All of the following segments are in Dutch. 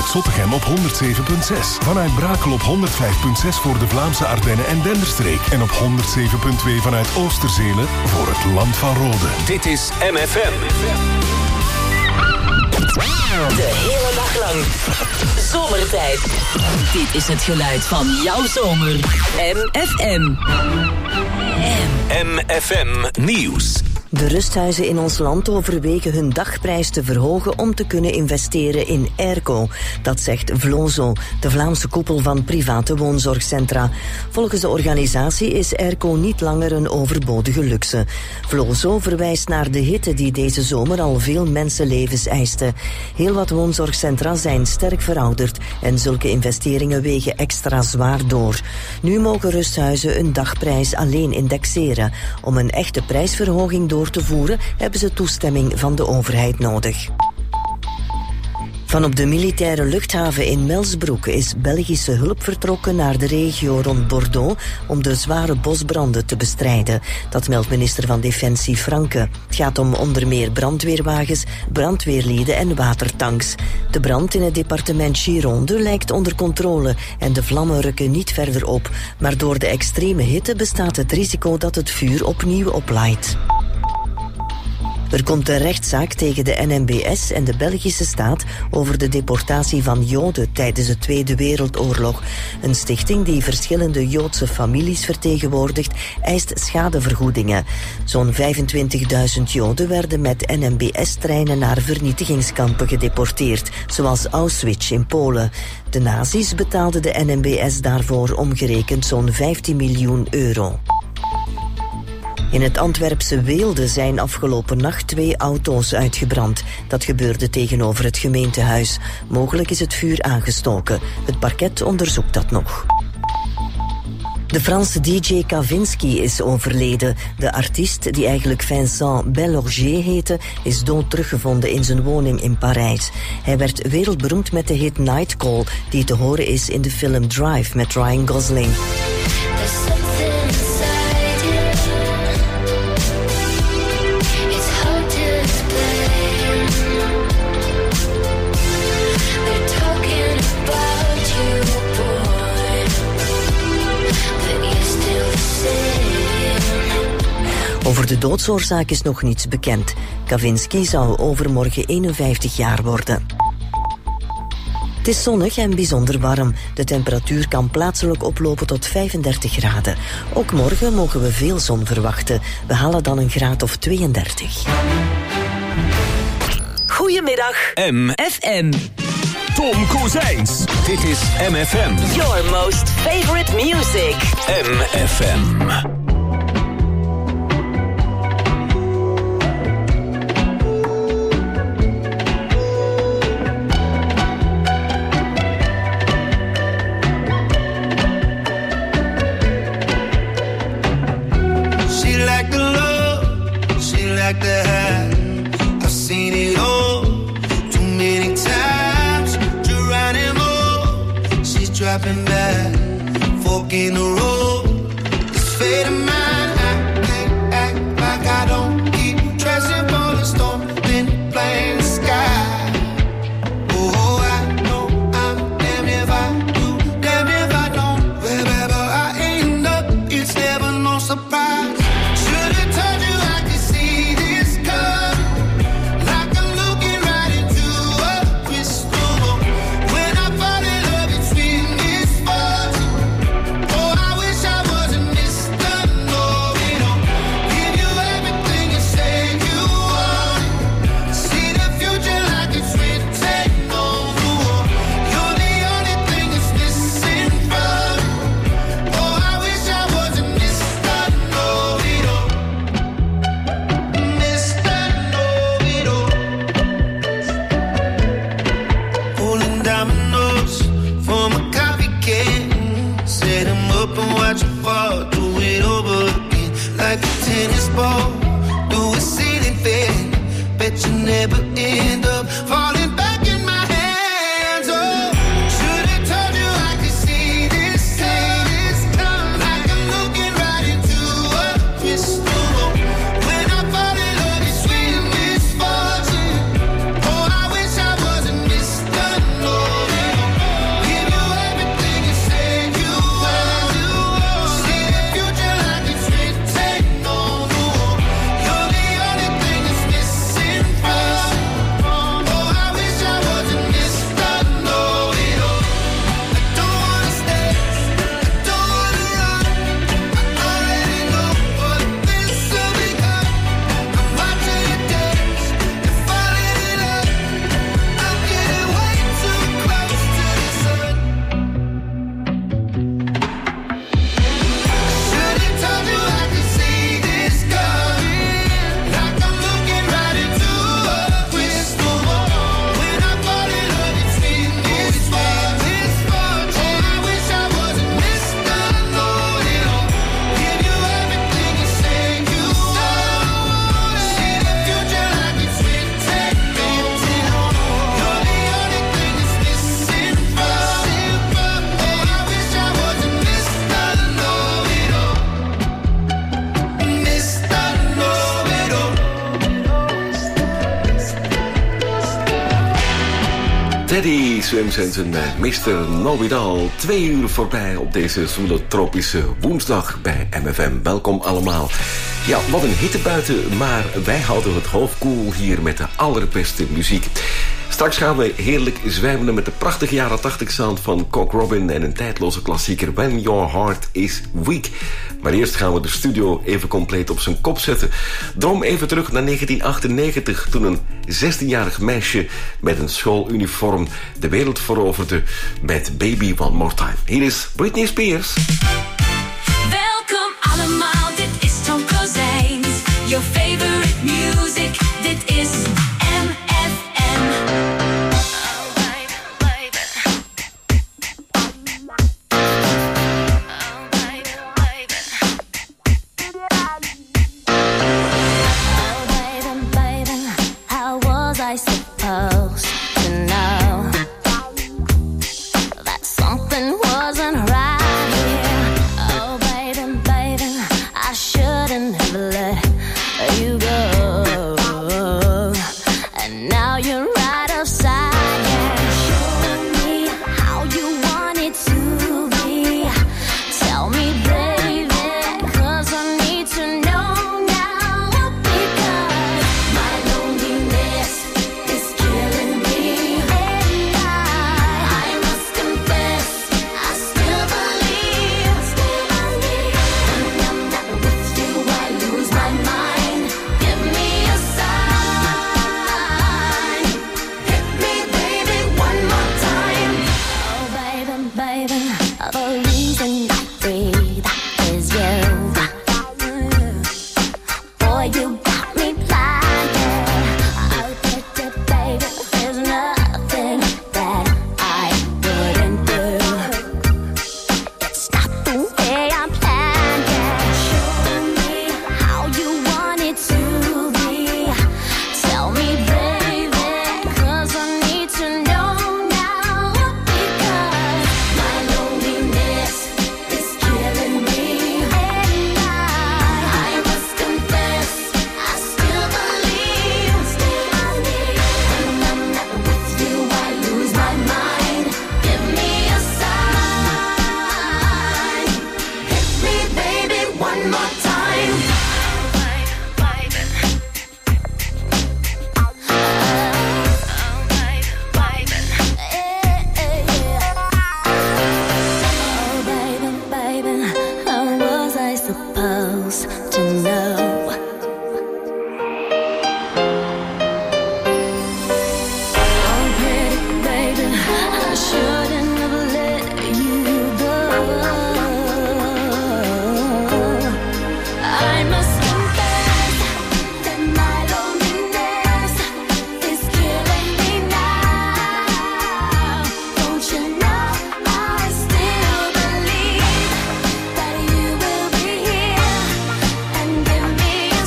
Zottegem op 107.6. Vanuit Brakel op 105.6 voor de Vlaamse Ardennen en Denderstreek. En op 107.2 vanuit Oosterzele voor het Land van Rode. Dit is MFM. De hele dag lang. Zomertijd. Dit is het geluid van jouw zomer. MFM. MFM Nieuws. De rusthuizen in ons land overwegen hun dagprijs te verhogen om te kunnen investeren in airco. Dat zegt Vlozo, de Vlaamse koepel van private woonzorgcentra. Volgens de organisatie is airco niet langer een overbodige luxe. Vlozo verwijst naar de hitte die deze zomer al veel mensenlevens eiste. Heel wat woonzorgcentra zijn sterk verouderd en zulke investeringen wegen extra zwaar door. Nu mogen rusthuizen hun dagprijs alleen indexeren. Om een echte prijsverhoging door te voeren, hebben ze toestemming van de overheid nodig. Van op de militaire luchthaven in Melsbroek is Belgische hulp vertrokken naar de regio rond Bordeaux om de zware bosbranden te bestrijden. Dat meldt minister van Defensie Franke. Het gaat om onder meer brandweerwagens, brandweerlieden en watertanks. De brand in het departement Gironde lijkt onder controle en de vlammen rukken niet verder op. Maar door de extreme hitte bestaat het risico dat het vuur opnieuw oplaait. Er komt een rechtszaak tegen de NMBS en de Belgische staat over de deportatie van Joden tijdens de Tweede Wereldoorlog. Een stichting die verschillende Joodse families vertegenwoordigt, eist schadevergoedingen. Zo'n 25.000 Joden werden met NMBS-treinen naar vernietigingskampen gedeporteerd, zoals Auschwitz in Polen. De nazi's betaalden de NMBS daarvoor omgerekend zo'n 15 miljoen euro. In het Antwerpse Weelde zijn afgelopen nacht 2 auto's uitgebrand. Dat gebeurde tegenover het gemeentehuis. Mogelijk is het vuur aangestoken. Het parket onderzoekt dat nog. De Franse DJ Kavinsky is overleden. De artiest, die eigenlijk Vincent Bellorgier heette, is dood teruggevonden in zijn woning in Parijs. Hij werd wereldberoemd met de hit Night Call, die te horen is in de film Drive met Ryan Gosling. Over de doodsoorzaak is nog niets bekend. Kavinsky zou overmorgen 51 jaar worden. Het is zonnig en bijzonder warm. De temperatuur kan plaatselijk oplopen tot 35 graden. Ook morgen mogen we veel zon verwachten. We halen dan een graad of 32. Goedemiddag. MFM. Tom Kozijns. Dit is MFM. Your most favorite music. MFM. Like the high, I've seen it all too many times. Geronimo, she's dropping back, fork in the road. This fate of mine, I can't act like I don't keep dressing for the storm, then playing the sky. Oh, I know I'm damn if I do, damn if I don't. Wherever I end up, it's never no surprise. Should've told you I could see this coming, like I'm looking right into a crystal ball. When I fall in love, it's when it's falling. Oh, I wish Teddy Swims en Mr. Know-it-all. 2 uur voorbij op deze zoele tropische woensdag bij MFM. Welkom allemaal. Ja, wat een hitte buiten, maar wij houden het hoofd koel hier met de allerbeste muziek. Straks gaan we heerlijk zwijmelen met de prachtige jaren 80 sound van Cock Robin en een tijdloze klassieker When Your Heart Is Weak. Maar eerst gaan we de studio even compleet op zijn kop zetten. Droom even terug naar 1998, toen een 16-jarig meisje met een schooluniform de wereld veroverde met Baby One More Time. Hier is Britney Spears. Welkom allemaal, dit is Tom Kozijns. Your favorite music, dit is MFM. I supposed to know that something wasn't right here. Oh, baby, baby, I shouldn't have let you go. And now you're right upside down. Show me how you want it to be. Tell me, baby, 'cause I need to know now. Because my loneliness is killing me, and I must confess, I still believe. When I'm not with you, I lose my mind. Give me a sign. Hit me, baby, one more time. Oh, baby, baby, the reason I breathe is you. Boy, you got me blinded. Oh, baby, there's nothing that I wouldn't do. It's not the way I planned it. Show me how you want it to be. Tell me, baby, 'cause I need to know now. Because my loneliness is killing me, and I must confess, I still believe. When I'm not with you, I lose my mind. Give me a sign. Hit me, baby, one more time. Oh, baby, baby, how was I supposed to know? Oh, pretty baby, I shouldn't have let you go. I must confess that my loneliness is killing me now. Don't you know I still believe that you will be here and give me a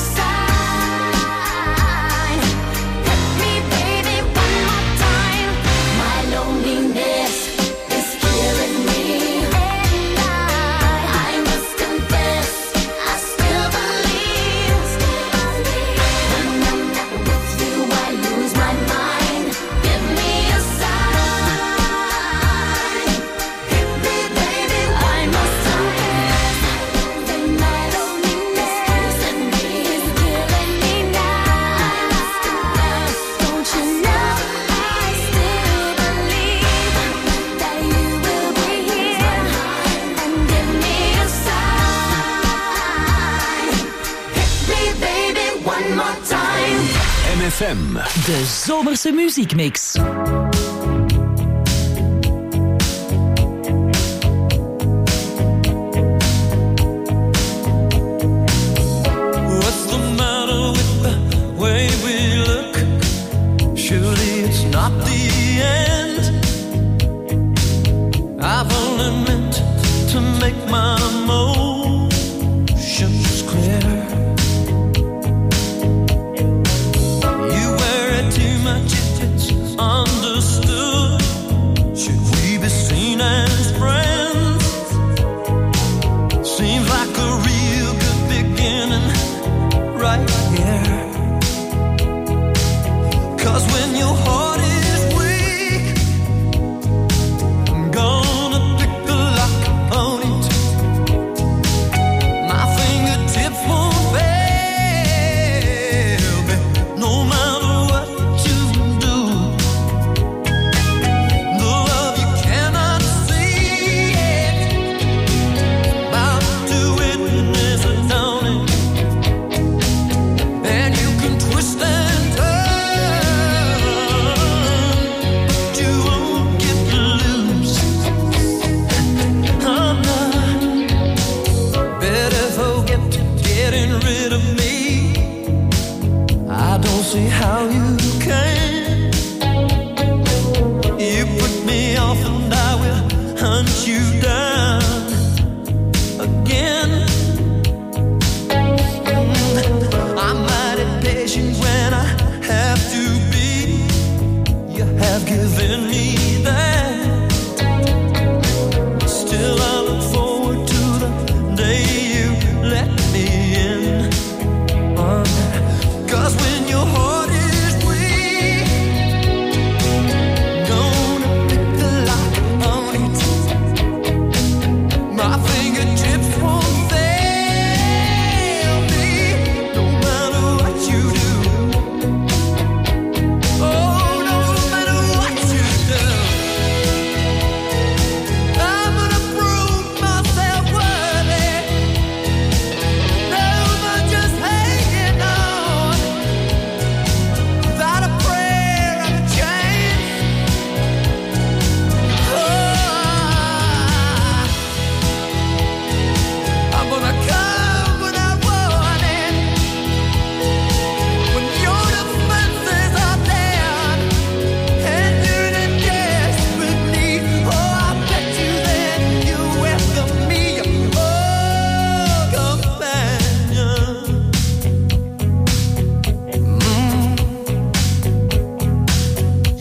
sign. Hit me, baby, one more time. My loneliness is killing me, and I must confess, I still believe. When I'm not with you, I lose my mind. Give me a sign. Hit me, baby, one more time. My loneliness is killing me now. Don't you know I still believe that you will be here and give me a sign. Hit me, baby, one more time. MFM. De zomerse muziekmix. What's the matter with the way we look? Surely it's not the end. I've only meant to make my emotions clear. You worry too much if it's understood. Should we be seen as friends? Seems like a real good beginning right here. 'Cause when your heart is weak,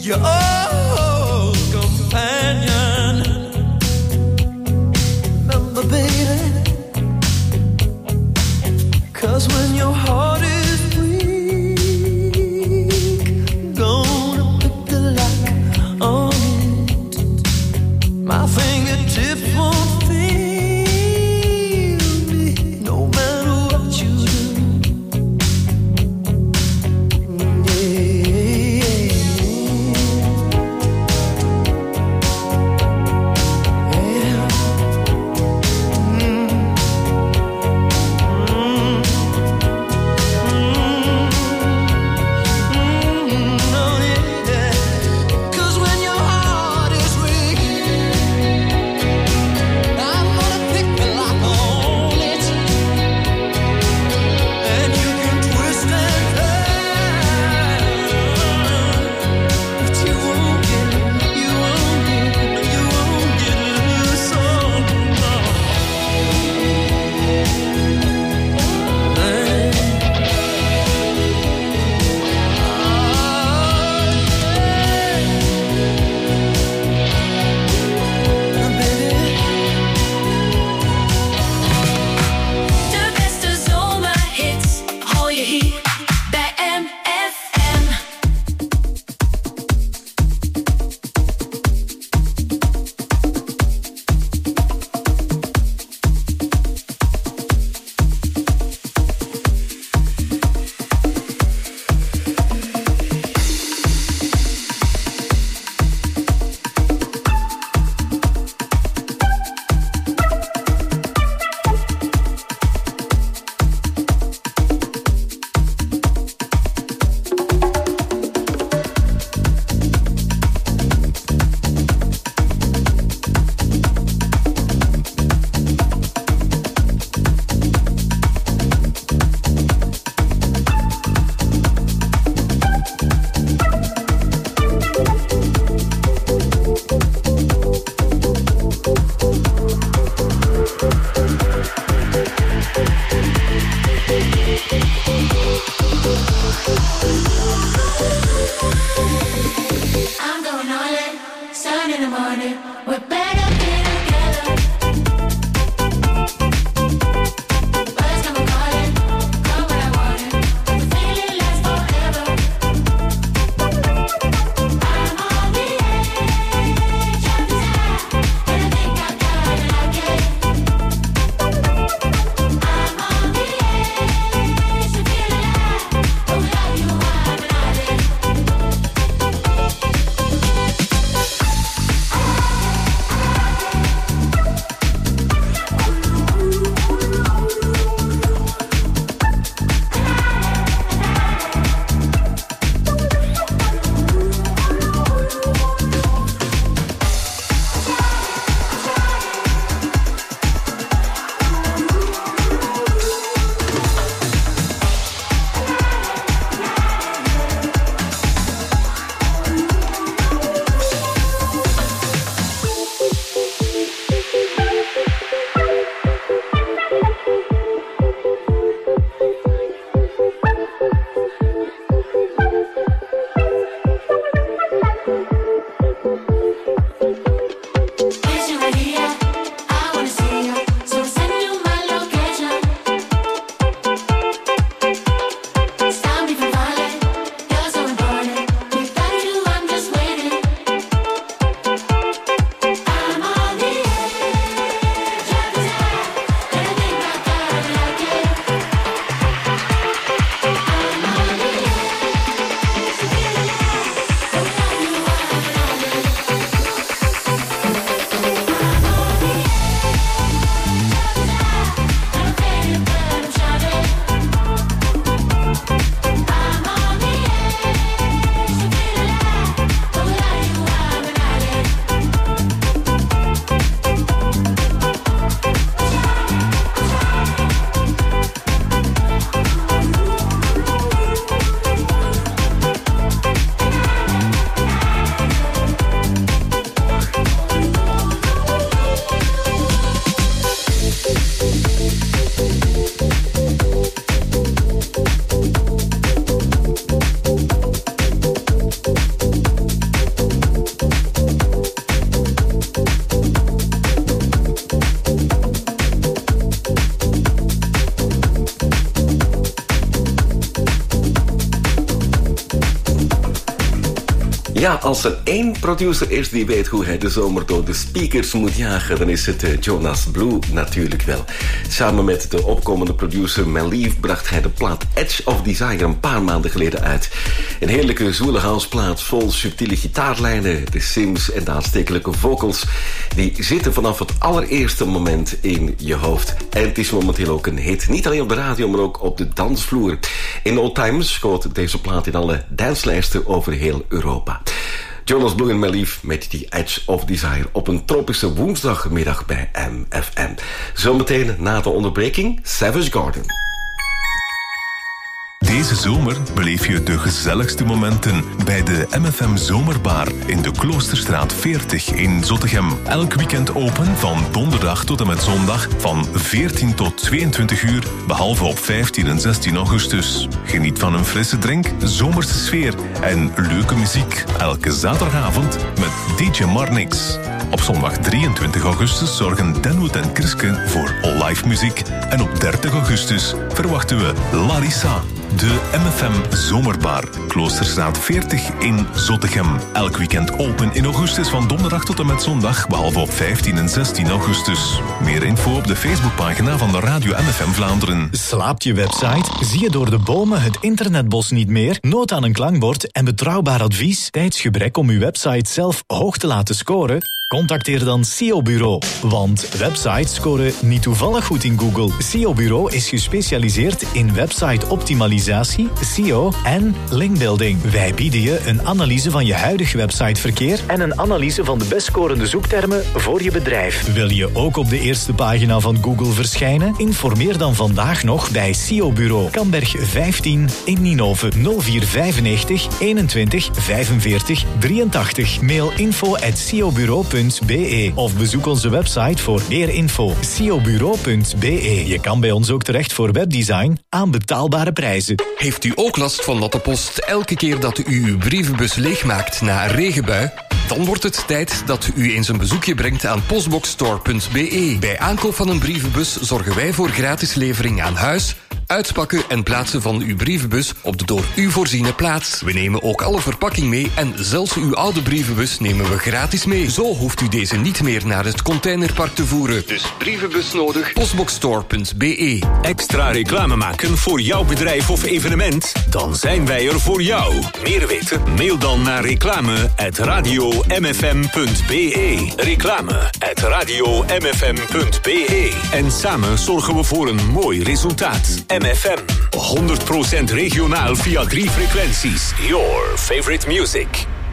your old companion. Remember, baby, 'cause when your heart is weak, gonna put the lock on it. My fingertips won't feel me, no matter what you do. Ja, als er één producer is die weet hoe hij de zomer door de speakers moet jagen, dan is het Jonas Blue natuurlijk wel. Samen met de opkomende producer Malief bracht hij de plaat Edge of Desire een paar maanden geleden uit. Een heerlijke zwoele houseplaat vol subtiele gitaarlijnen, de sims en de aanstekelijke vocals. Die zitten vanaf het allereerste moment in je hoofd. En het is momenteel ook een hit. Niet alleen op de radio, maar ook op de dansvloer. In Old Times schoot deze plaat in alle danslijsten over heel Europa. Jonas Blue en Malief met die Edge of Desire op een tropische woensdagmiddag bij MFM. Zometeen na de onderbreking Savage Garden. Deze zomer beleef je de gezelligste momenten bij de MFM Zomerbar in de Kloosterstraat 40 in Zottegem. Elk weekend open van donderdag tot en met zondag van 14 tot 22 uur, behalve op 15 en 16 augustus. Geniet van een frisse drink, zomerse sfeer en leuke muziek. Elke zaterdagavond met DJ Marnix. Op zondag 23 augustus zorgen Denwood en Kriske voor live muziek. En op 30 augustus verwachten we Larissa. De MFM Zomerbar, Kloosterstraat 40 in Zottegem. Elk weekend open in augustus van donderdag tot en met zondag, behalve op 15 en 16 augustus. Meer info op de Facebookpagina van de Radio MFM Vlaanderen. Slaapt je website? Zie je door de bomen het internetbos niet meer? Nood aan een klankbord en betrouwbaar advies? Tijdsgebrek om uw website zelf hoog te laten scoren? Contacteer dan SEO Bureau. Want websites scoren niet toevallig goed in Google. SEO Bureau is gespecialiseerd in website optimalisatie, SEO en linkbuilding. Wij bieden je een analyse van je huidige websiteverkeer en een analyse van de best scorende zoektermen voor je bedrijf. Wil je ook op de eerste pagina van Google verschijnen? Informeer dan vandaag nog bij SEO Bureau. Kamberg 15 in Ninove 0495 21 45 83. Mail info@seobureau.be of bezoek onze website voor meer info. seobureau.be. Je kan bij ons ook terecht voor webdesign aan betaalbare prijzen. Heeft u ook last van natte post elke keer dat u uw brievenbus leegmaakt na een regenbui? Dan wordt het tijd dat u eens een bezoekje brengt aan postboxstore.be. Bij aankoop van een brievenbus zorgen wij voor gratis levering aan huis, uitpakken en plaatsen van uw brievenbus op de door u voorziene plaats. We nemen ook alle verpakking mee en zelfs uw oude brievenbus nemen we gratis mee. Zo hoeft u deze niet meer naar het containerpark te voeren. Dus brievenbus nodig, postboxstore.be. Extra reclame maken voor jouw bedrijf of evenement? Dan zijn wij er voor jou. Meer weten? Mail dan naar reclame@radiomfm.be. Reclame@radiomfm.be. En samen zorgen we voor een mooi resultaat. MFM. 100% regionaal via 3 frequenties. Your favorite music.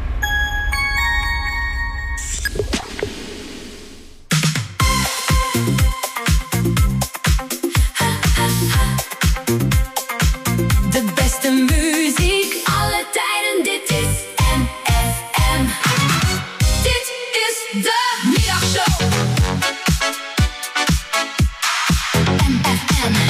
De beste muziek, alle tijden, dit is MFM. Dit is de middagshow. MFM.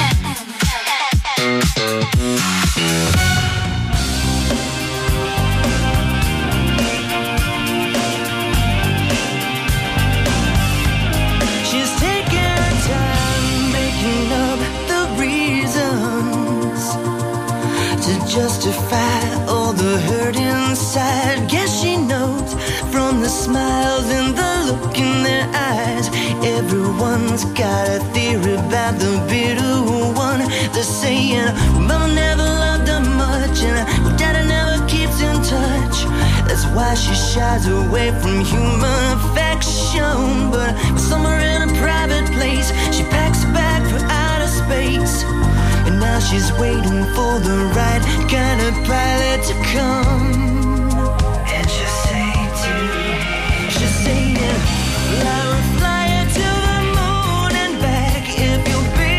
She's taking her time making up the reasons to justify all the hurt inside. Guess she knows from the smiles and the look in their eyes. Everyone's got a theory about the bitter one. They're saying mama never loved her much and daddy never keeps in touch. That's why she shies away from human affection. But somewhere in a private place, she packs a bag for outer space. And now she's waiting for the right kind of pilot to come. And she'll say she's saying, I will fly you to the moon and back if you'll be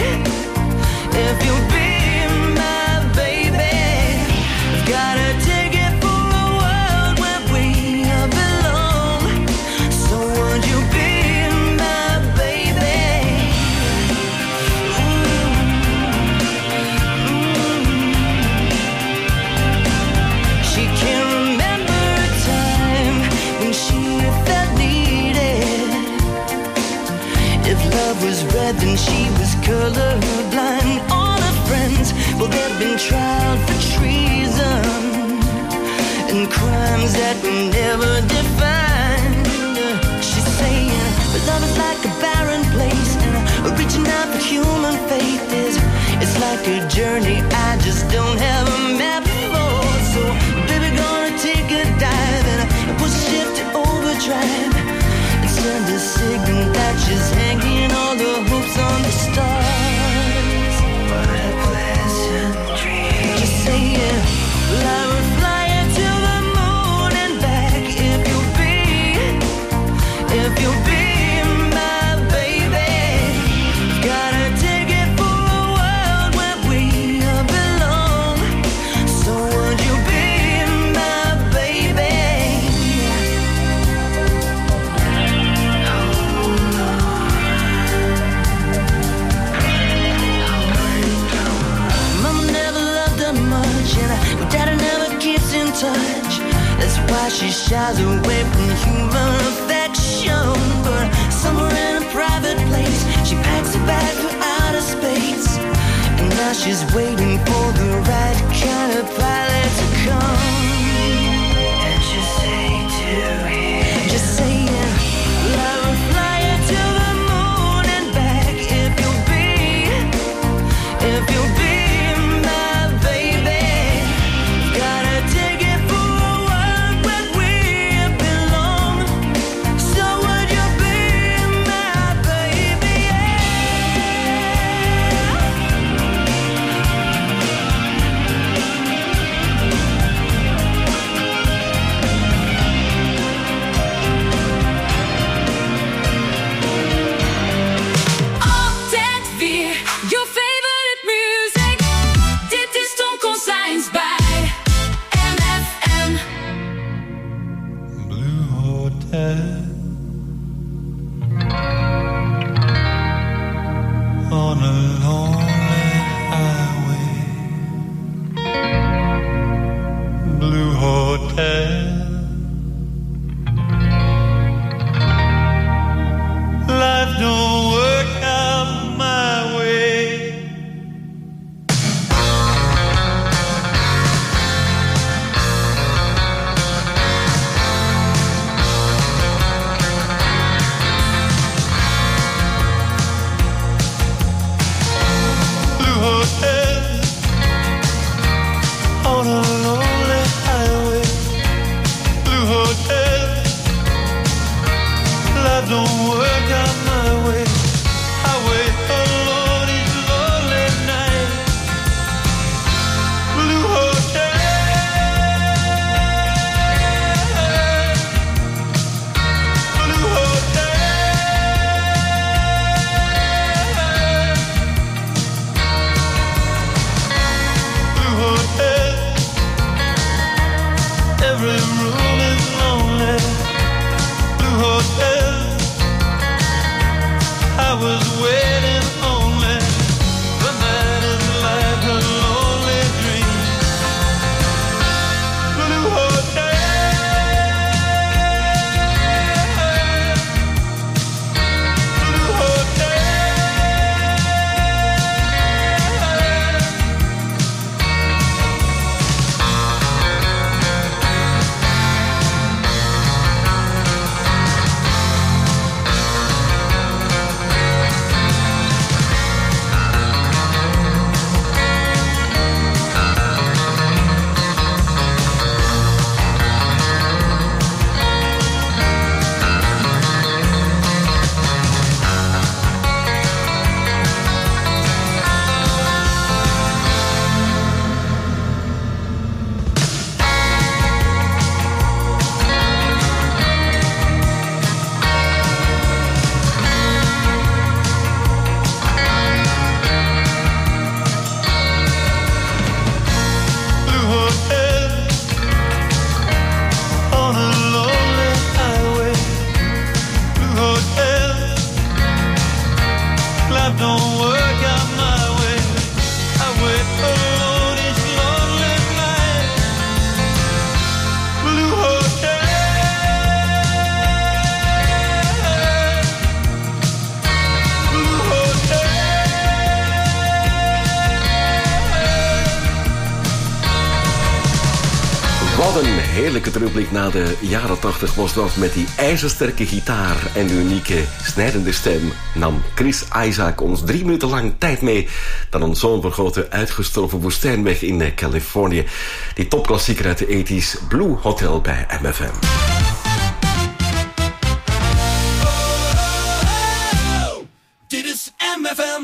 my baby. I've got a ticket for a world where we belong. So would you be my baby? She can't remember a time when she felt needed. If love was red, then she was colorblind. All her friends, well, they've been tried for treason. And and crimes that we never defined. She's saying, love is like a barren place, and reaching out for human faith it's like a journey I just don't have a map for. So, baby, gonna take a dive and push shift to overdrive and send a signal that she's hanging all the hopes on the stars. What a pleasant dream. Just saying, well, I would fly you to the moon and back if you'll be my baby. Gotta take it for a world where we belong. So would you be my baby? Mama never loved her much, and Daddy never keeps in touch. That's why she shies away from human affection. But somewhere in a private place, she packs a bag for outer space. And now she's waiting for the right kind of pilot to come. And just say to him, just saying, well, I will fly you to the moon and back if you'll be my baby. Gotta take it for a world where we belong. So would you be my baby? Altijd weer your favorite music. Dit is Tom Consigns bij MFM. Blue Hotel on a lonely highway. Blue Hotel, life don't work out my way. Blue Hotel on a lonely highway. Blue Hotel, life don't work out my way. I wait alone each lonely night. Blue Hotel, Blue Hotel, Blue Hotel. Every room is lonely. Blue Hotel, heerlijke terugblik naar de jaren 80 was dat met die ijzersterke gitaar en de unieke snijdende stem nam Chris Isaak ons 3 minuten lang tijd mee dan een zomergrote uitgestorven woestijnweg in Californië. Die topklassieker uit de 80s, Blue Hotel bij MFM. Dit is MFM.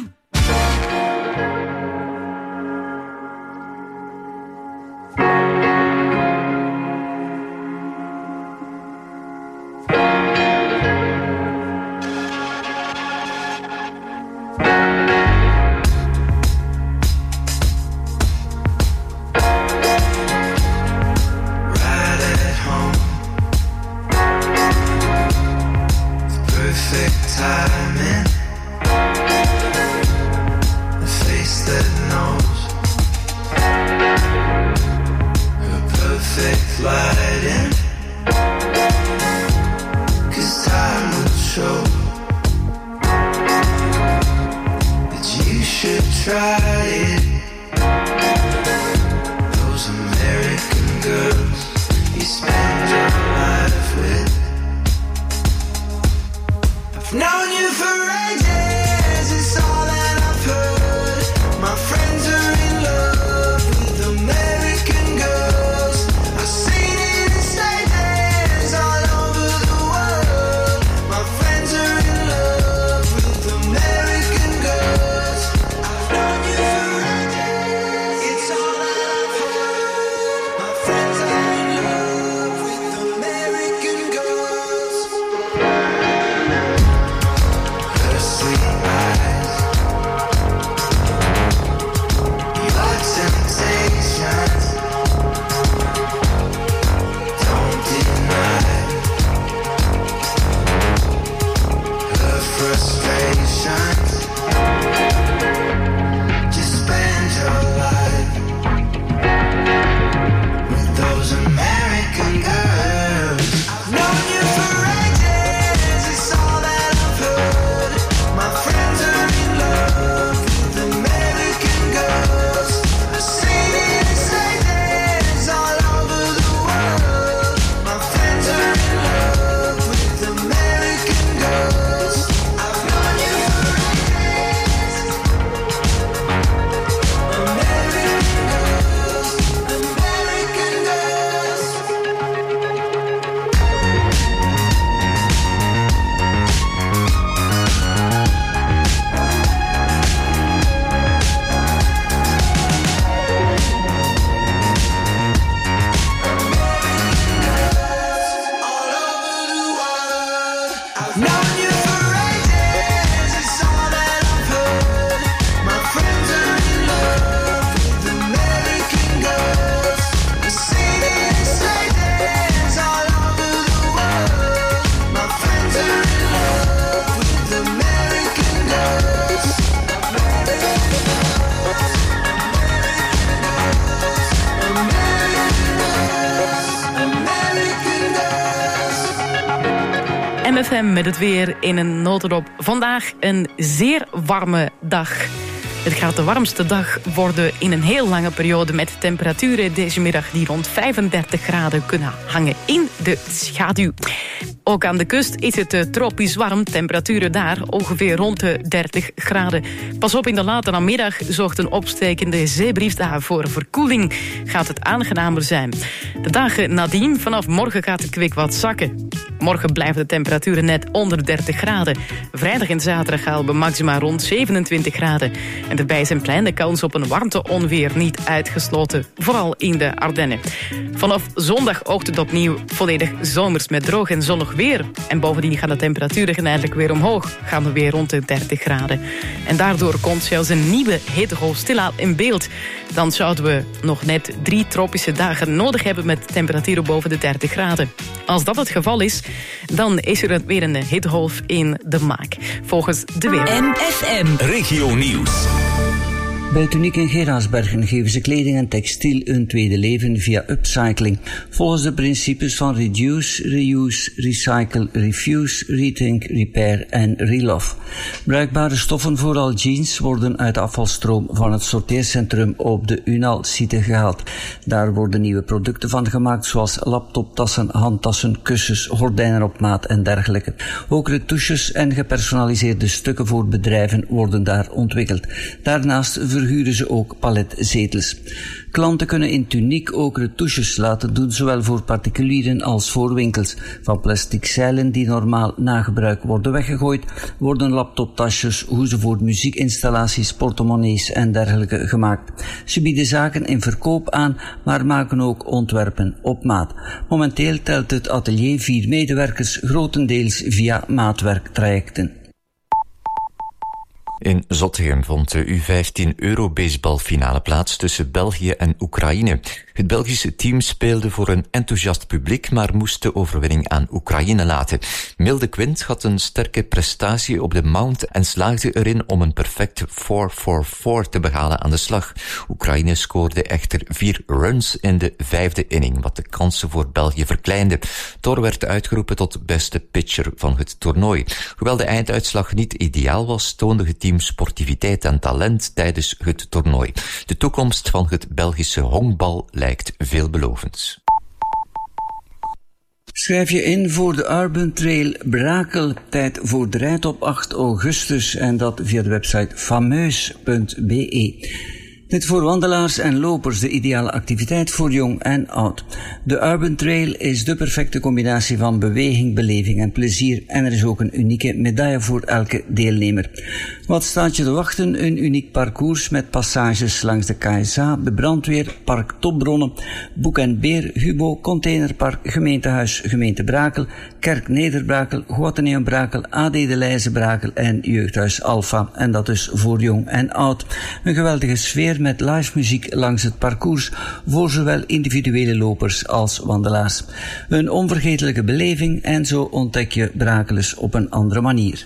MFM met het weer in een notendop. Vandaag een zeer warme dag. Het gaat de warmste dag worden in een heel lange periode met temperaturen deze middag die rond 35 graden kunnen hangen in de schaduw. Ook aan de kust is het tropisch warm. Temperaturen daar ongeveer rond de 30 graden. Pas op, in de late namiddag zorgt een opstekende zeebrief daar voor verkoeling. Gaat het aangenamer zijn. De dagen nadien, vanaf morgen gaat het kwik wat zakken. Morgen blijven de temperaturen net onder 30 graden. Vrijdag en zaterdag halen we maxima rond 27 graden. En daarbij zijn kleine kans op een warmteonweer niet uitgesloten. Vooral in de Ardennen. Vanaf zondag oogt het opnieuw volledig zomers met droog en zonnig weer. En bovendien gaan de temperaturen geleidelijk weer omhoog. Gaan we weer rond de 30 graden. En daardoor komt zelfs een nieuwe hittegolf stilaan in beeld. Dan zouden we nog net 3 tropische dagen nodig hebben met temperaturen boven de 30 graden. Als dat het geval is, dan is er weer een hittegolf in de maak. Volgens de weer. MFM. Regio Nieuws. Bij Tuniek in Gerardsbergen geven ze kleding en textiel een tweede leven via upcycling. Volgens de principes van reduce, reuse, recycle, refuse, rethink, repair en relove. Bruikbare stoffen, vooral jeans, worden uit de afvalstroom van het sorteercentrum op de Unal-site gehaald. Daar worden nieuwe producten van gemaakt, zoals laptoptassen, handtassen, kussens, gordijnen op maat en dergelijke. Ook retouches en gepersonaliseerde stukken voor bedrijven worden daar ontwikkeld. Daarnaast verhuren ze ook paletzetels. Klanten kunnen in Tuniek ook retouches laten doen, zowel voor particulieren als voor winkels. Van plastic zeilen die normaal na gebruik worden weggegooid, worden laptoptasjes, hoezen voor muziekinstallaties, portemonnees en dergelijke gemaakt. Ze bieden zaken in verkoop aan, maar maken ook ontwerpen op maat. Momenteel telt het atelier 4 medewerkers, grotendeels via maatwerktrajecten. In Zottegem vond de U15 Eurobaseballfinale plaats tussen België en Oekraïne. Het Belgische team speelde voor een enthousiast publiek, maar moest de overwinning aan Oekraïne laten. Milde Quint had een sterke prestatie op de mount en slaagde erin om een perfect 4-4-4 te behalen aan de slag. Oekraïne scoorde echter 4 runs in de 5e inning, wat de kansen voor België verkleinde. Thor werd uitgeroepen tot beste pitcher van het toernooi. Hoewel de einduitslag niet ideaal was, toonde het team sportiviteit en talent tijdens het toernooi. De toekomst van het Belgische honkbal lijkt veelbelovend. Schrijf je in voor de Urban Trail Brakel, tijd voor de rijd op 8 augustus en dat via de website fameus.be. Dit voor wandelaars en lopers de ideale activiteit voor jong en oud. De Urban Trail is de perfecte combinatie van beweging, beleving en plezier en er is ook een unieke medaille voor elke deelnemer. Wat staat je te wachten? Een uniek parcours met passages langs de KSA, de brandweer, Park Topbronnen, Boek en Beer, Hubo, Containerpark, Gemeentehuis, Gemeente Brakel, Kerk Neder-Brakel, Goateneum Brakel, AD de Leize Brakel en Jeugdhuis Alpha. En dat is voor jong en oud. Een geweldige sfeer met live muziek langs het parcours voor zowel individuele lopers als wandelaars. Een onvergetelijke beleving en zo ontdek je Brakelus op een andere manier.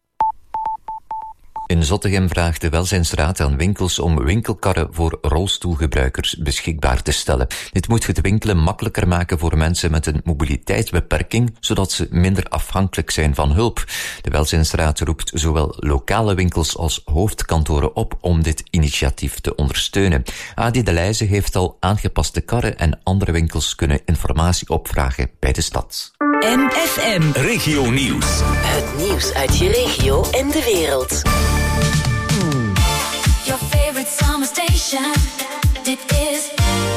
In Zottegem vraagt de Welzijnsraad aan winkels om winkelkarren voor rolstoelgebruikers beschikbaar te stellen. Dit moet het winkelen makkelijker maken voor mensen met een mobiliteitsbeperking, zodat ze minder afhankelijk zijn van hulp. De Welzijnsraad roept zowel lokale winkels als hoofdkantoren op om dit initiatief te ondersteunen. AD de Leize heeft al aangepaste karren en andere winkels kunnen informatie opvragen bij de stad. MFM Regio Nieuws. Het nieuws uit je regio en de wereld. Your favorite summer station. Dit is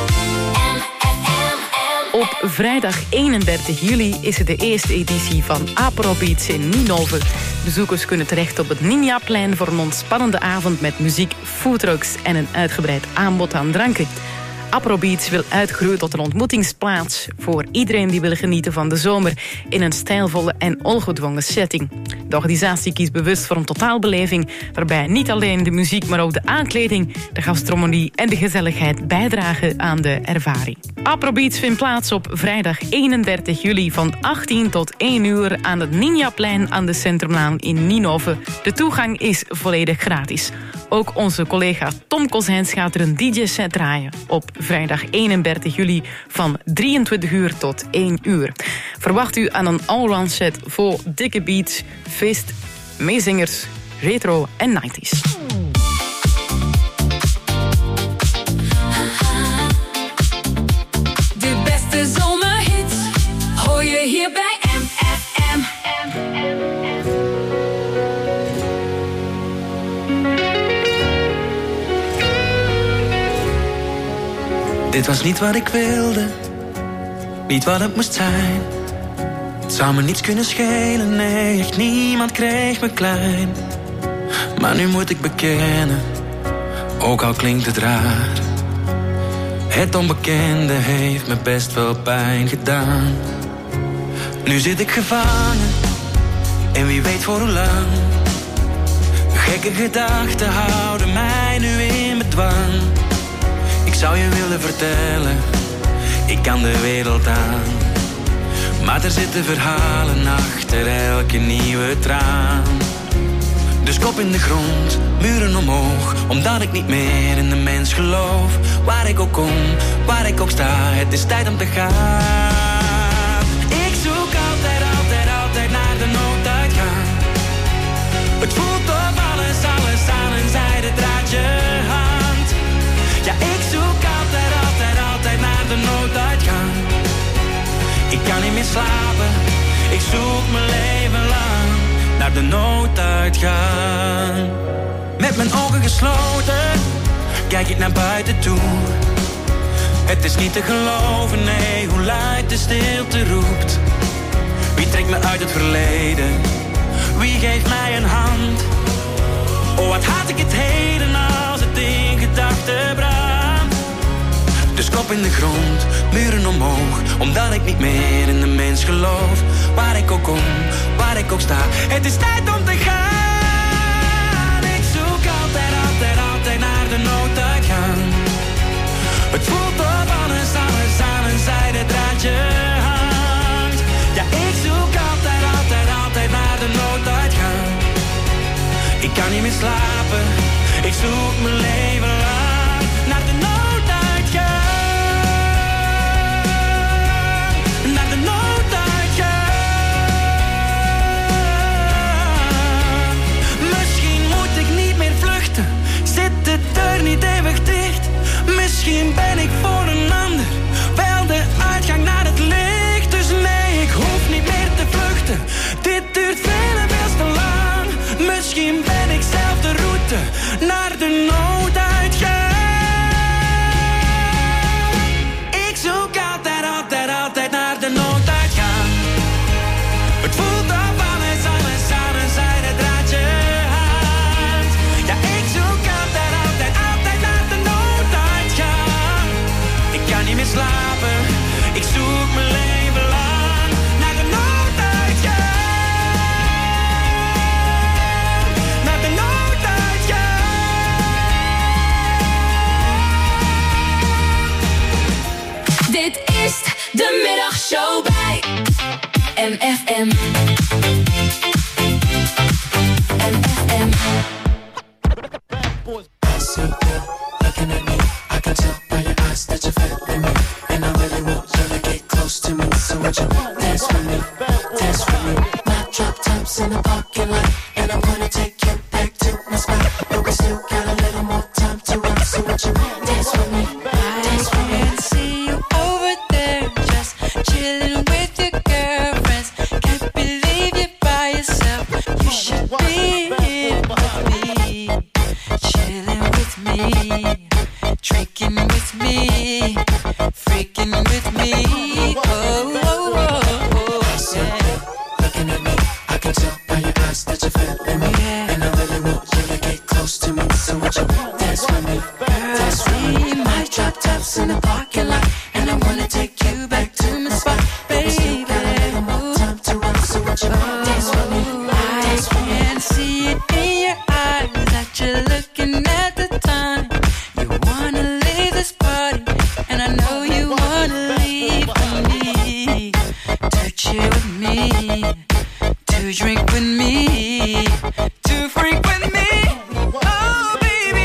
MFM. Op vrijdag 31 juli is het de eerste editie van Aprobeats in Ninove. Bezoekers kunnen terecht op het Ninjaplein voor een ontspannende avond met muziek, foodtrucks en een uitgebreid aanbod aan dranken. Aprobeats wil uitgroeien tot een ontmoetingsplaats voor iedereen die wil genieten van de zomer in een stijlvolle en ongedwongen setting. De organisatie kiest bewust voor een totaalbeleving waarbij niet alleen de muziek, maar ook de aankleding, de gastronomie en de gezelligheid bijdragen aan de ervaring. Aprobeats vindt plaats op vrijdag 31 juli van 18 tot 1 uur aan het Ninjaplein aan de Centrumlaan in Ninove. De toegang is volledig gratis. Ook onze collega Tom Kozijns gaat er een DJ-set draaien op vrijdag 31 juli van 23 uur tot 1 uur. Verwacht u aan een allround set voor dikke beats, feest, meezingers, retro en 90s. De beste zomerhits hoor je hier bij MFM. Dit was niet wat ik wilde, niet wat het moest zijn. Het zou me niets kunnen schelen, nee, echt niemand kreeg me klein. Maar nu moet ik bekennen, ook al klinkt het raar. Het onbekende heeft me best wel pijn gedaan. Nu zit ik gevangen, en wie weet voor hoe lang. Gekke gedachten houden mij nu in bedwang. Ik zou je willen vertellen, ik kan de wereld aan. Maar er zitten verhalen achter elke nieuwe traan. Dus kop in de grond, muren omhoog, omdat ik niet meer in de mens geloof. Waar ik ook kom, waar ik ook sta, het is tijd om te gaan. Ik zoek altijd, altijd, altijd naar de nooduitgang. Het voelt of alles aan een zijde draadje hangt. Ja, ik zoek altijd, altijd, altijd naar de nooduitgang. Ik kan niet meer slapen, ik zoek mijn leven lang naar de nooduitgang. Met mijn ogen gesloten, kijk ik naar buiten toe. Het is niet te geloven, nee, hoe luid de stilte roept. Wie trekt me uit het verleden? Wie geeft mij een hand? Oh, wat haat ik het heden als het in gedachten brandt. Dus kop in de grond, muren omhoog, omdat ik niet meer in de mens geloof. Waar ik ook kom, waar ik ook sta, het is tijd om te gaan. Ik zoek altijd, altijd, altijd naar de nooduitgang. Het voelt of alles aan een zijde draadje hangt. Ja, ik zoek altijd, altijd, altijd naar de nooduitgang. Ik kan niet meer slapen, ik zoek mijn leven lang naar de nooduitgang. Naar de nooduitgang. Misschien moet ik niet meer vluchten, zit de deur niet eeuwig dicht. Misschien ben ik voor een ander wel de uitgang naar het licht. Dus nee, ik hoef niet meer te vluchten, dit duurt veel en veel te lang. Misschien ben ik zelf de route naar de nooduitgang. Ik zoek altijd, altijd, altijd naar de nooduitgang. Het voelt of alles aan een zijde draadje hangt. Ja, ik zoek altijd, altijd, altijd naar de nooduitgang. Ik kan niet meer slapen, ik zoek mijn leven lang naar de nooduitgang. Naar de nooduitgang. Dit is de middagshow bij MFM. MFM. Looking at me, I can tell by your eyes that you're feeling me, and I really want you to get close to me. So would you dance with me, dance with me? My drop tops in the parking lot, and I wanna take you back to my spot. But we still got a little more time to run. So would you dance with me, dance with me? I can see you over there, just chilling with your girlfriends. Can't believe you're by yourself. You should be here with me, chilling with me, drinking with me, freaking with me. Oh, oh, oh, oh, yeah. Looking at me, I can tell by your eyes that you're feeling me, and I really want you to get close to me. So would you dance with me, dance with me? My drop tops in the parking lot, and I wanna take you back to my spot, baby. Time to run, so would you dance with me, dance with me? I can see it in your eyes that you're looking at the time. You wanna leave this party, and I know you wanna leave with me. To chill with me, to drink with me, to freak with me. Oh, baby,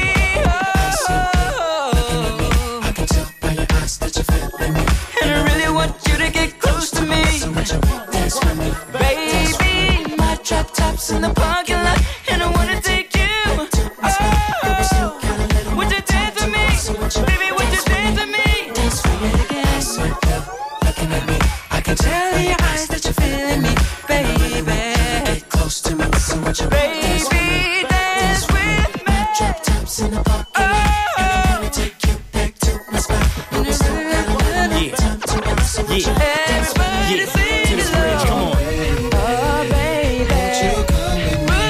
I can tell by your eyes that you're feeling me, and I really want you to get close to me. so would you dance with me, Baby, my drop tops in the parking lot, and I wanna take you. Oh, would you dance with me? Baby, would you dance with me? dance with me again? Looking at me, I can Tell your eyes that you're feeling me, baby. get close to me. So would you dance with me? Baby, dance with me. Drop tops in the parking lot, and I wanna take you back to my spot. But we still got a little time to run. So would you dance with me? Everybody sing along. Oh, baby, would you come with me?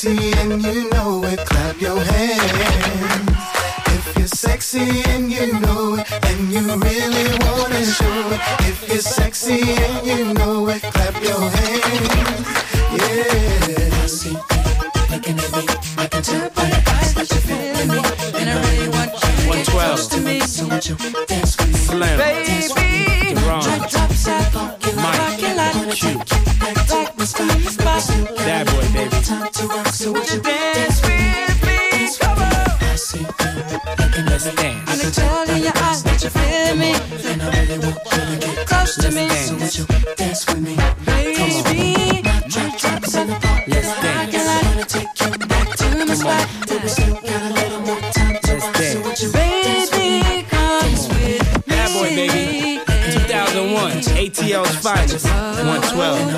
sexy and you know it, clap your hands. If you're sexy and you know it, and you really wanna show it. If you're sexy and you know it, clap your hands. Yeah. I see you looking at me, I can tell by your eyes that you're feeling me, and I really want you to get close to me. So would you dance with me, Slim, baby? Ron, Drop side, parking lot, Q, like the spot. Bad Boy, baby. Time to rock, so would you dance with me? Come on. I see you looking let's at me, dance. I can tell in your eyes that you feel me, and I really want you to get close to me. So would you dance with me, baby? Drop side, Let's dance. take you back to the spot. But we still got a little more time to rock, so would you dance with me? Dance with me. Bad Boy, baby. 2001, ATL's finest. 112.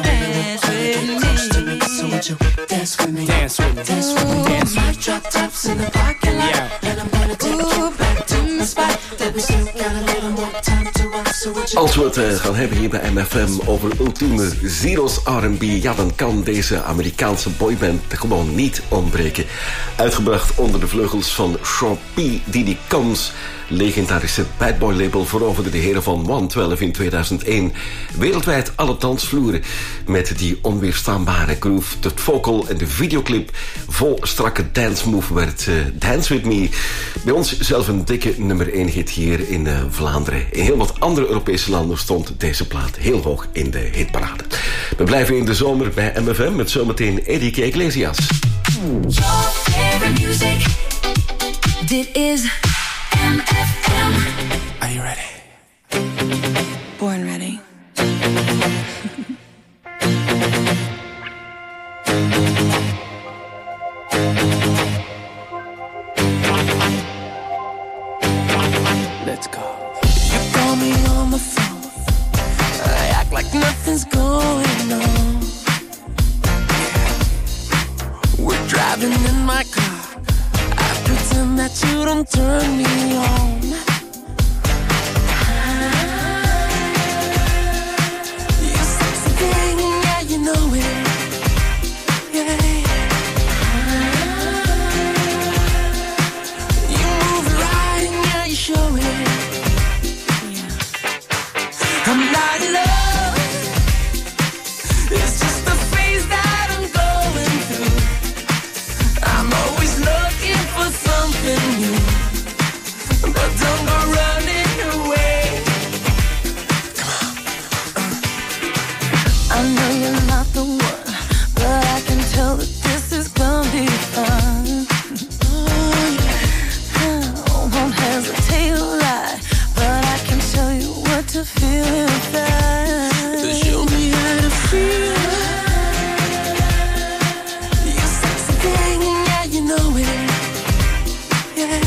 So would you dance with me? Dance with me. Dance with me. Dance with me. Drop tops in the parking lot, Yeah. and I'm gonna take you back to the spot. That we still got a little more time to rock, so would you? Als we het gaan hebben hier bij MFM over ultieme zeros R&B, ja, dan kan deze Amerikaanse boyband er gewoon niet ontbreken. Uitgebracht onder de vleugels van Sean P. Diddy Combs, legendarische Bad Boy label, veroverde de heren van 112 in 2001 wereldwijd alle dansvloeren met die onweerstaanbare groove. Het vocal en de videoclip vol strakke dance move werd Dance With Me bij ons zelf een dikke nummer 1 hit hier in Vlaanderen. In heel wat andere Europese landen stond deze plaat heel hoog in de hitparade. We blijven in de zomer bij MFM met zometeen Enrique Iglesias. Dit is MFM. Are you ready? Born ready. Let's go. You call me on the phone, I act like nothing's going on. We're driving in my car, I pretend that you don't turn me on. You sexy thing, yeah, you know it. Yeah. You move right, yeah, you show it. I'm not in love, it's just the phase that I'm going through. I'm always looking for something new, but don't go running away. Come on. I know you're not the one, but I can tell that this is gonna be fun. Won't hesitate to lie, but I can show you what to feel inside. Show me how to feel. You sexy thing, yeah, you know it. Yeah.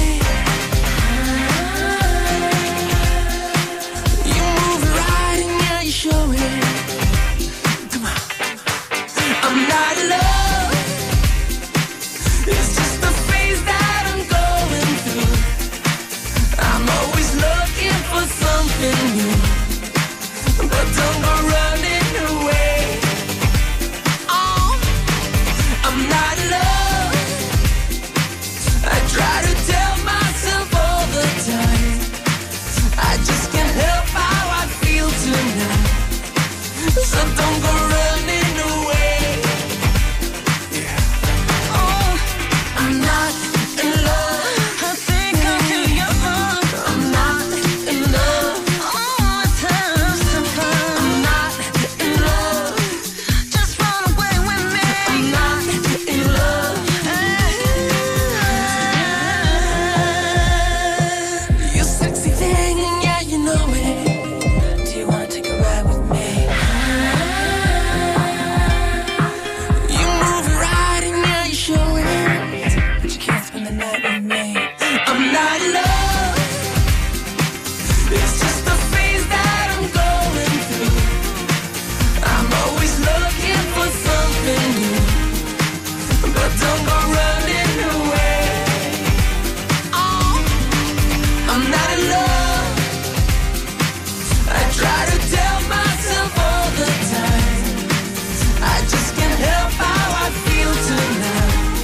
You move right, yeah, you show it. Come on. I'm not in love, it's just the phase that I'm going through. I'm always looking for something new, but don't go running away. Oh, I'm not in love, I try to tell myself all the time, I just can't help how I feel tonight. So don't go running away. Yeah. Oh, I'm not in love, I think I'm too young. I'm not in love, Oh, it's time to fun. I'm not in love, Just run away with me. I'm not in love. You sexy thing, yeah, you know it. Do you wanna take a ride with me? You move right and yeah, you show it, but you can't spend the night with me. I'm not in love, it's just the phase that I'm going through. I'm always looking for something new, but don't go running away. Oh, I'm not in love, I try to tell myself all the time, I just can't help how I feel tonight.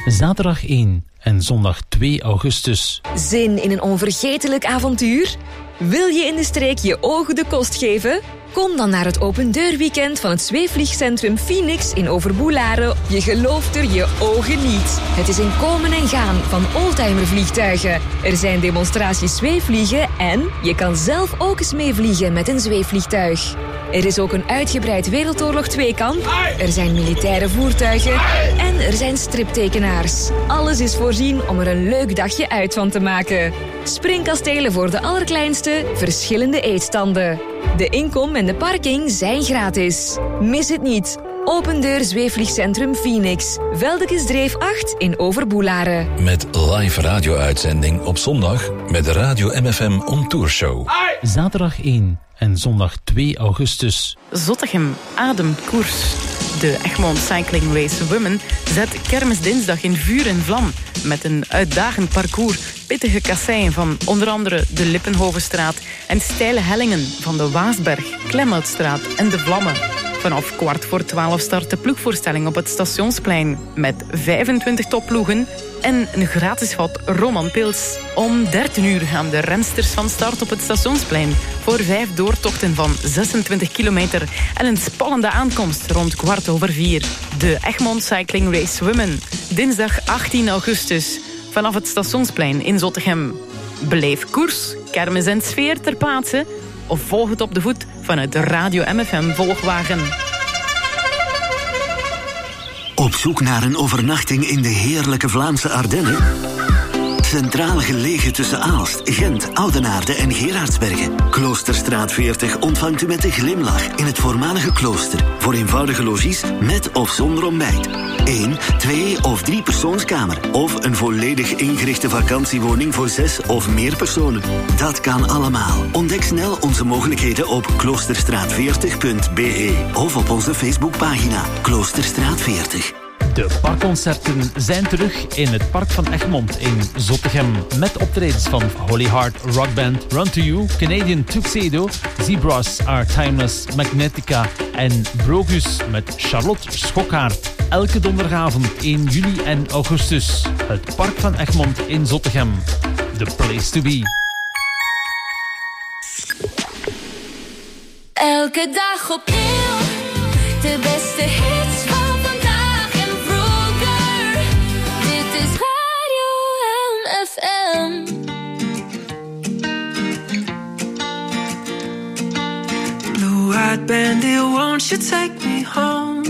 Zaterdag 1 en zondag 2 augustus. Zin in een onvergetelijk avontuur? Wil je in de streek je ogen de kost geven? Kom dan naar het opendeurweekend van het zweefvliegcentrum Phoenix in Overboelaren. Je gelooft er je ogen niet. Het is een komen en gaan van oldtimervliegtuigen. Er zijn demonstraties zweefvliegen en je kan zelf ook eens meevliegen met een zweefvliegtuig. Er is ook een uitgebreid Wereldoorlog 2-kamp. Er zijn militaire voertuigen. En er zijn striptekenaars. Alles is voorzien om er een leuk dagje uit van te maken. Springkastelen voor de allerkleinste, verschillende eetstanden. De inkom en de parking zijn gratis. Mis het niet. Opendeur Zweefvliegcentrum Phoenix. Veldekesdreef 8 in Overboelaren. Met live radio-uitzending op zondag met de Radio MFM On Tour Show. Zaterdag 1 en zondag 2 augustus. Zottegem ademkoers. De Egmond Cycling Race Women zet kermisdinsdag in vuur en vlam. Met een uitdagend parcours, pittige kasseien van onder andere de Lippenhovenstraat en steile hellingen van de Waasberg, Klemhoutstraat en de Vlammen. Vanaf 11:15 start de ploegvoorstelling op het Stationsplein met 25 topploegen en een gratis vat Roman Pils. Om 13 uur gaan de rensters van start op het Stationsplein voor 5 doortochten van 26 kilometer en een spannende aankomst rond 4:15. De Egmond Cycling Race Women, dinsdag 18 augustus, vanaf het Stationsplein in Zottegem. Beleef koers, kermis en sfeer ter plaatse of volg het op de voet vanuit de Radio MFM Volgwagen. Op zoek naar een overnachting in de heerlijke Vlaamse Ardennen? Centraal gelegen tussen Aalst, Gent, Oudenaarde en Gerardsbergen. Kloosterstraat 40 ontvangt u met een glimlach in het voormalige klooster. Voor eenvoudige logies met of zonder ontbijt. 1, 2 of 3 persoonskamer. Of een volledig ingerichte vakantiewoning voor 6 of meer personen. Dat kan allemaal. Ontdek snel onze mogelijkheden op kloosterstraat40.be of op onze Facebookpagina Kloosterstraat 40. De parkconcerten zijn terug in het Park van Egmond in Zottegem. Met optredens van Holy Heart Rockband, Run to You, Canadian Tuxedo, Zebras Are Timeless, Magnetica en Brogus met Charlotte Schokhaert. Elke donderdagavond 1 juli en augustus. Het Park van Egmond in Zottegem. The place to be. Elke dag opnieuw, de beste hits van vandaag en vroeger. Dit is Radio MFM. Blue-eyed bandit, won't you take me home?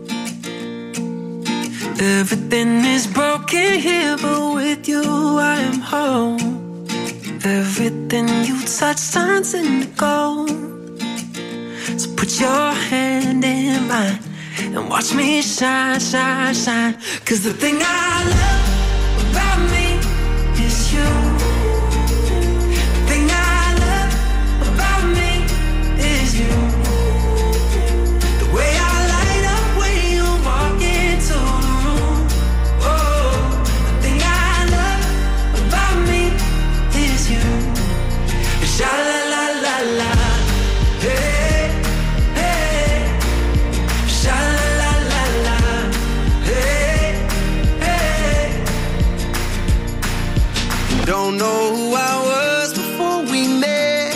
Everything is broken here, but with you I am home. Everything you touch turns into gold. So put your hand in mine and watch me shine, shine, shine. 'Cause the thing I love about me is you. The thing I love about me is you. The way I light up when you walk into the room. Oh, the thing I love about me is you. Sha la la la la. Hey, hey. Sha la la la la. Hey, hey. Don't know who I was before we met.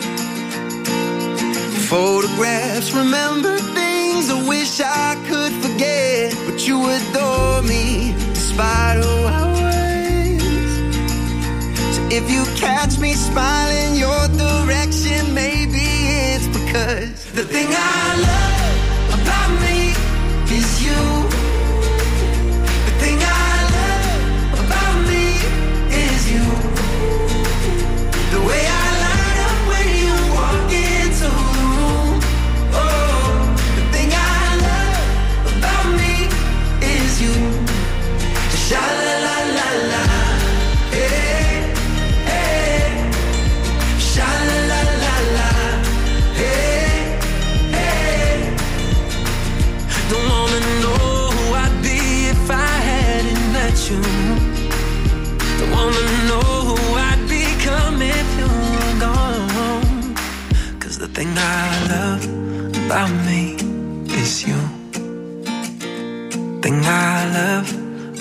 Photographs, remember things I wish I could forget. But you adore me despite who I was. So if you catch me smiling your direction, maybe it's because the thing I love about me is you. The thing I love about me is you. The way I light up when you walk into the room. Oh, the thing I love about me is you. Sha la la la la. Hey, hey. Sha la la la la. Hey, hey. Don't wanna know who I'd be if I hadn't met you. Don't wanna know who I'd become if you were gone. 'Cause the thing I love about me is you. Thing I love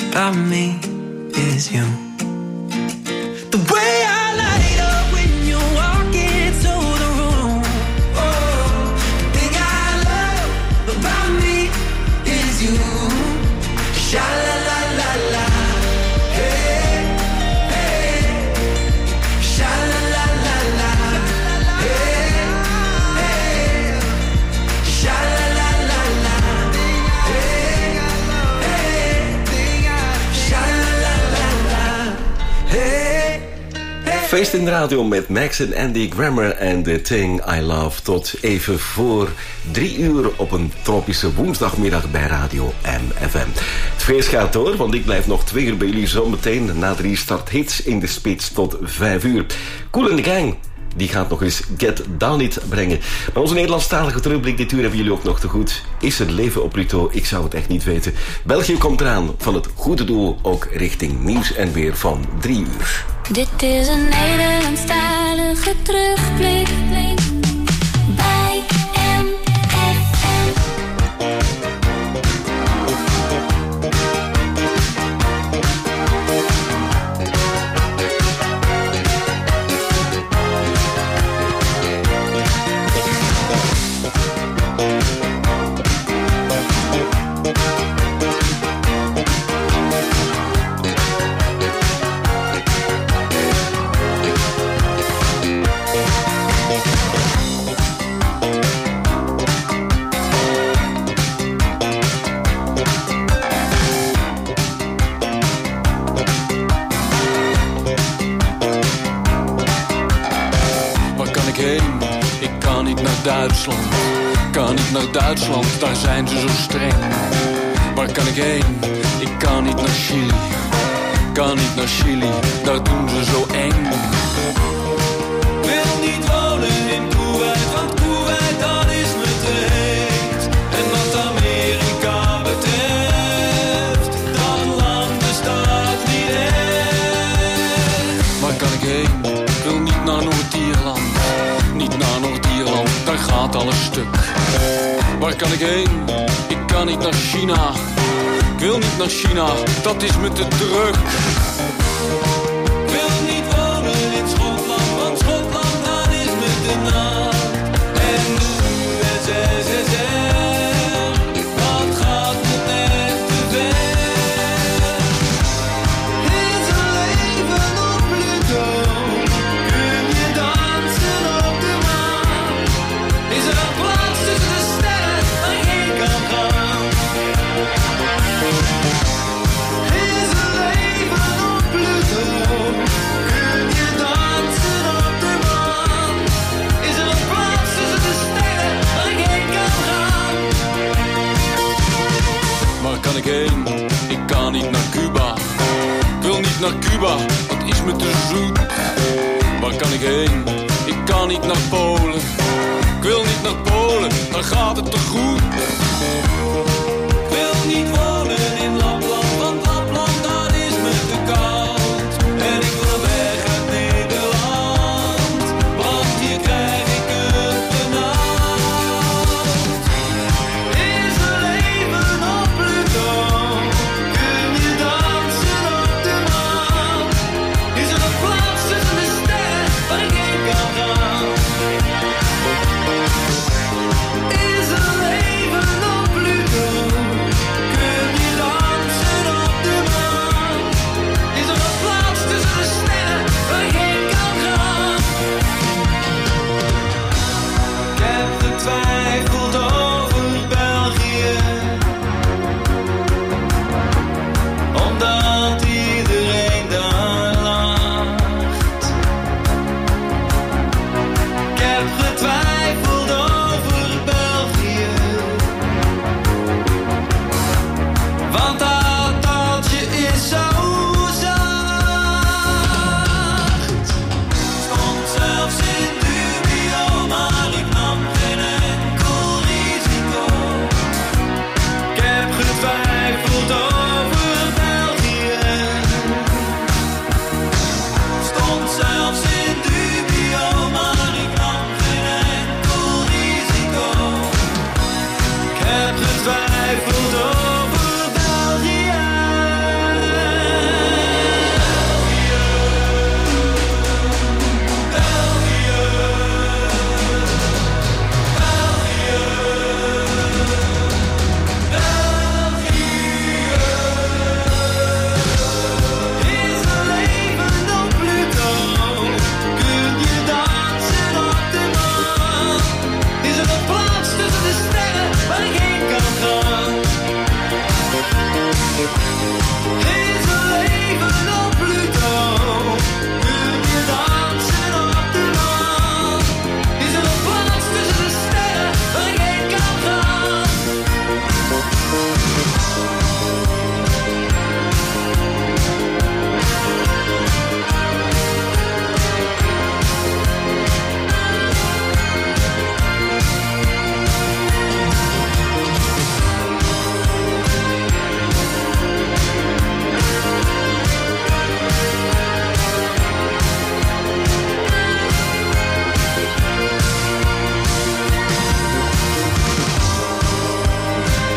about me is you. The way I light up when you walk into the room. Oh, the thing I love about me is you. Sha la la la la. Hey, hey. Sha la la la la. Hey, hey. Sha la la la la. Hey, hey. Sha la la la la. Hey. Feest in de radio met Max en Andy Grammer en The Thing I Love. Tot even voor 3 uur op een tropische woensdagmiddag bij Radio MFM. Het feest gaat door, want ik blijf nog 2 uur bij jullie zometeen na 3 starthits in de spits tot 5 uur. Kool and the Gang, die gaat nog eens Get Down It brengen. Maar onze Nederlandstalige terugblik dit uur hebben jullie ook nog te goed. Is het leven op Pluto? Ik zou het echt niet weten. België komt eraan van het goede doel, ook richting nieuws en weer van 3 uur. Dit is een Nederlandstalige terugblik bij MFM. Duitsland, kan niet naar Duitsland, daar zijn ze zo streng. Waar kan ik heen? Ik kan niet naar Chili. Kan niet naar Chili, daar doen ze zo eng. Wil niet wonen in Kuwait, want Kuwait dat is me te heet. En wat Amerika betreft, dat land bestaat niet echt. Waar kan ik heen? Ik wil niet naar Noord-Ierland. Niet naar Noord-Ierland, daar gaat alles stuk. Waar kan ik heen? Ik kan niet naar China. Ik wil niet naar China, dat is me te druk. Ik wil niet wonen in Schotland, want Schotland dat is me te nat. En de USSR, dat gaat me net te ver. Is een leven op Pluto? Kun je dansen op de maan? Is er een plaats tussen de sterren waar ik heen kan gaan? Is een leven op Pluto? Kun je dansen op de maan? Is er een plaats tussen de sterren waar ik heen kan gaan? Waar kan ik heen? Ik kan niet naar Cuba. Ik wil niet naar Cuba, dat is me te zoet. Waar kan ik heen? Ik kan niet naar Polen. Ik wil niet naar Polen, daar gaat het te goed.